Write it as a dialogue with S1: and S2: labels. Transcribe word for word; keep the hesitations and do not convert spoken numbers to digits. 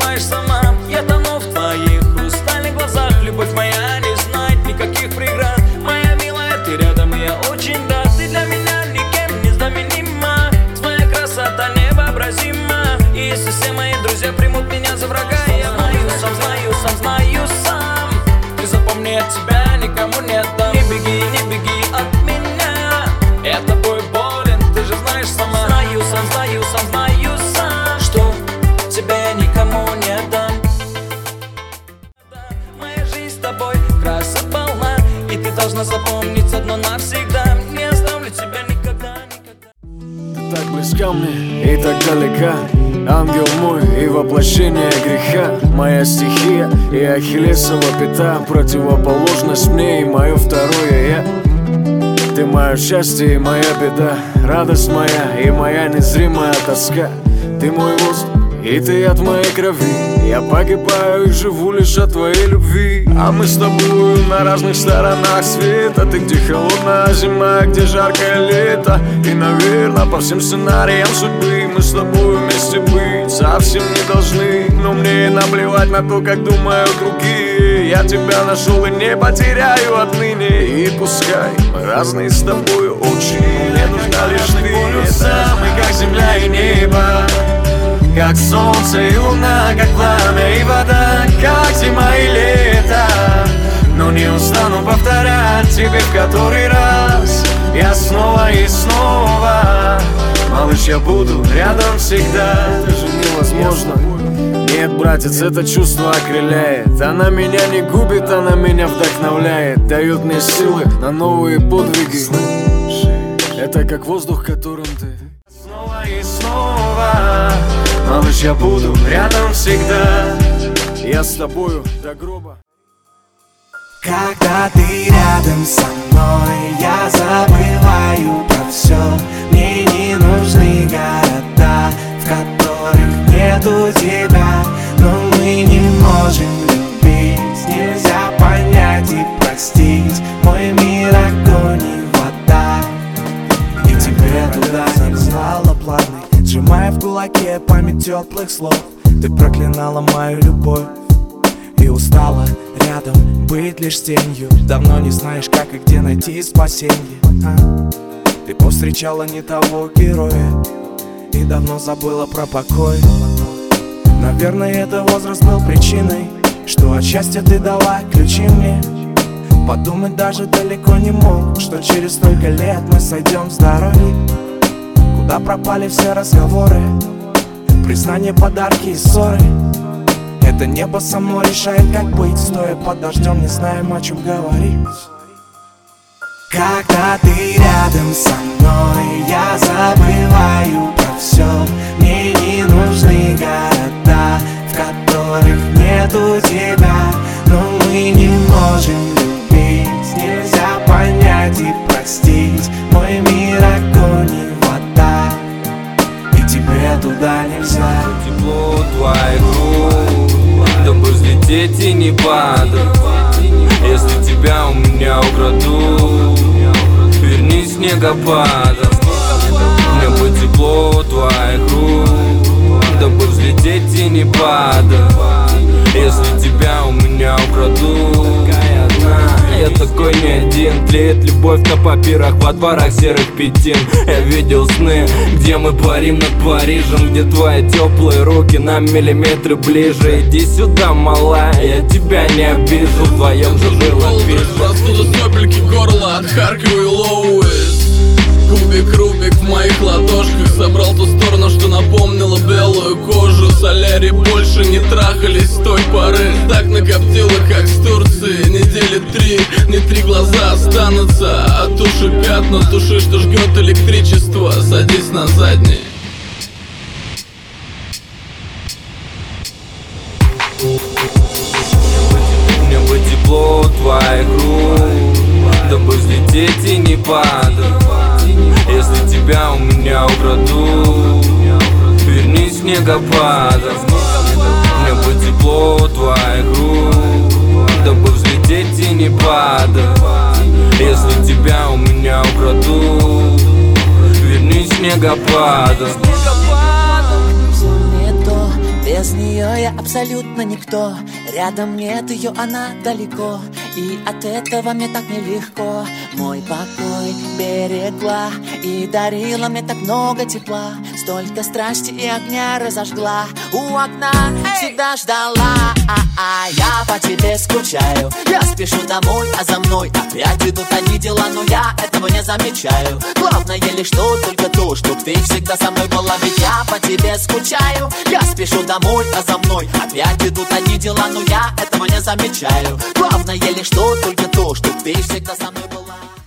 S1: знаешь сама. Я тону в твоих хрустальных глазах. Любовь моя не знает никаких преград. Моя милая, ты рядом, и я очень рад. Ты для меня никем не знаменима. Твоя красота невообразима. И если все мои друзья примут меня за врага, я знаю, сам знаю, сам знаю, сам. Ты запомни, от тебя никому не отдам. Не беги, не беги от меня. Я тобой болен, ты же знаешь сама. Знаю, сам знаю, сам знаю, сам, что тебя я никому не отдам. Моя жизнь с тобой краса полна, и ты должна запомнить одно навсегда. Не оставлю тебя никогда, никогда.
S2: Ты так близка мне и так далека, ангел мой и воплощение греха. Моя стихия и ахиллесова пята, противоположность мне и мое второе я. Ты мое счастье и моя беда, радость моя и моя незримая тоска. Ты мой воздух и ты от моей крови. Я погибаю и живу лишь от твоей любви. А мы с тобой на разных сторонах света. Ты где холодная зима, где жаркое лето. И, наверное, по всем сценариям судьбы мы с тобой вместе быть совсем не должны. Но мне наплевать на то, как думают другие. Я тебя нашел и не потеряю отныне. И пускай мы разные с тобой очень, мне нужна лишь ты. Мы как земля и небо, как солнце и луна, как пламя и вода, как зима и лето. Но не устану повторять тебе в который раз. Я снова и снова, малыш, я буду рядом всегда. Это же невозможно. Нет, братец, это чувство окрыляет. Она меня не губит, она меня вдохновляет. Дает мне силы на новые подвиги. Это как воздух, которым ты. Снова и снова, малыш, я буду рядом всегда. Я с тобою до гроба.
S3: Когда ты рядом со мной, я забываю про все. Мне не нужны города, в которых нету тебя. Но мы не можем любить, нельзя понять и простить. Мой мир огонь и вода, и тебе туда нельзя плавный. Сжимая в кулаке память теплых слов, ты проклинала мою любовь и устала рядом быть лишь тенью. Давно не знаешь, как и где найти спасенье, а? Ты повстречала не того героя и давно забыла про покой. Наверное, это возраст был причиной, что от счастья ты дала ключи мне. Подумать даже далеко не мог, что через столько лет мы сойдем с дороги. Куда пропали все разговоры, признания, подарки и ссоры? Это небо само решает, как быть. Стоя под дождем, не знаем, о чем говорить. Когда ты рядом со мной, я забываю про все. Мне не нужны города, в которых нету тебя. Но мы не можем любить, нельзя понять и простить. Мой мир огонь и вода, и тебе туда нельзя.
S4: Тепло твоих рук, дабы взлететь и не падать. Если тебя у меня украдут, верни снегопадом. Мне бы тепло твоих рук, дабы взлететь и не падать. Если тебя у меня украдут, я такой не один. Тлеет любовь на папирах во дворах серых пятин. Я видел сны, где мы парим над Парижем, где твои теплые руки на миллиметры ближе. Иди сюда, малая, я тебя не обижу. В твоем же было пижу.
S5: Простуда, сопельки, горло, отхаркиваю Лоуис. Кубик Рубик в моих ладошках собрал ту сторону, что напомнила белую кожу. Солярий больше не трахались с той поры. Так накоптило, как с Турции. Недели три, не три глаза останутся, а туши пятна. Туши, что жгет электричество, садись на задний.
S4: Мне бы тепло твоих рук, дабы взлететь и не падать. Если тебя у меня украдут, верни снегопадом. Мне бы тепло твоих рук, дабы взлететь и не падать. Если тебя у меня украдут, верни снегопадом.
S6: Все не то, Без нее я абсолютно никто. Рядом нет ее, она далеко. И от этого мне так нелегко. Мой покой берегла и дарила мне так много тепла. Столько страсти и огня разожгла. У окна всегда ждала. А-а, я по тебе скучаю. Я спешу домой, а за мной опять идут одни дела. Но я этого не замечаю. Главное лишь то, только то, чтоб ты всегда со мной была. Ведь я по тебе скучаю. Я спешу домой, а за мной опять идут одни дела. Но я этого не замечаю. Главное лишь то, только то, чтоб ты всегда со мной была.